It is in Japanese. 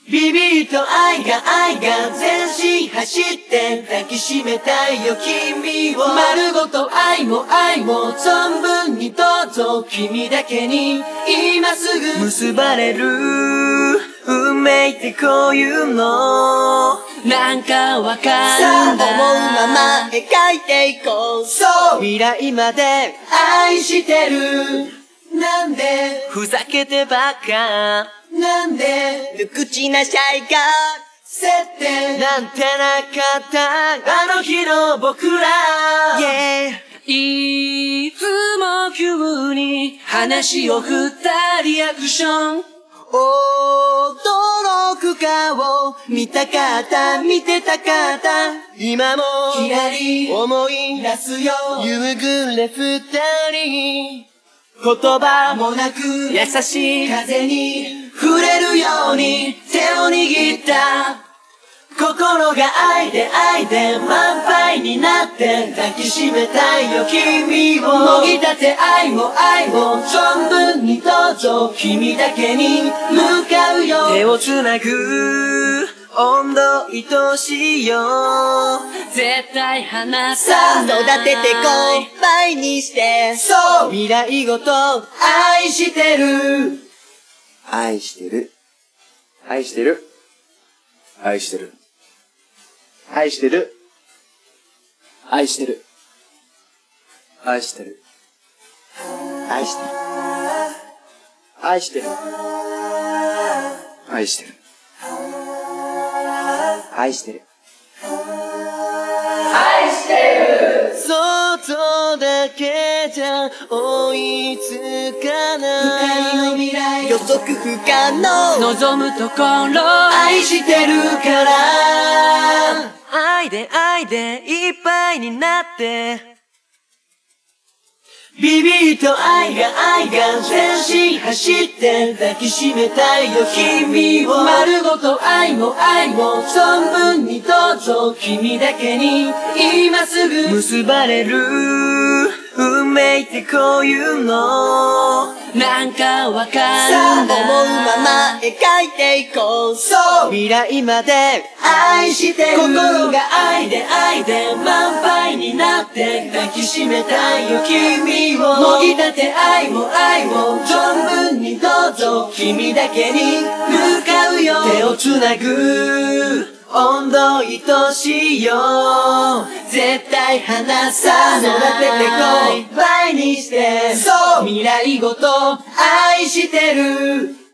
ビビりと愛が全身走って抱きしめたいよ君を丸ごと愛も存分にどうぞ君だけに今すぐ結ばれる運命ってこういうのなんかわかるんださあ思うまま描いていこうそう未来まで愛してるなんでふざけてばっかなんで無口なシャイが接点なんてなかったあの日の僕ら Yeah いつも急に話を振ったリアクション驚く顔見たかった見てたかった今もきらり思い出すよ夕暮れ二人言葉もなく優しい風に触れるように手を握った心が愛で満杯になって抱きしめたいよ君をもぎたて愛も存分にどうぞ君だけに向かうよ手をつなぐ温度愛しいよ絶対離さあさない育ててこう倍にしてそう未来ごと愛してる愛してる。愛してる。愛してる。愛してる。愛してる。愛してる。愛してる。愛してる。愛してる。愛してる。 外だけじゃ追いつかない二人の未来予測不可能望むところ愛してるから愛でいっぱいになってビビりと愛が全身走って抱きしめたいよ君を丸ごと愛も存分にどうぞ君だけに今すぐ結ばれる運命ってこういうのなんかわかるんださあ思うまま描いていこうそう未来まで愛してる心が愛で満杯になって抱きしめたいよ君をもぎたて愛も存分にどうぞ君だけに向かうよ手をつなぐ温度愛しいよ絶対離さない育ててこう倍にしてそう未来ごと愛してる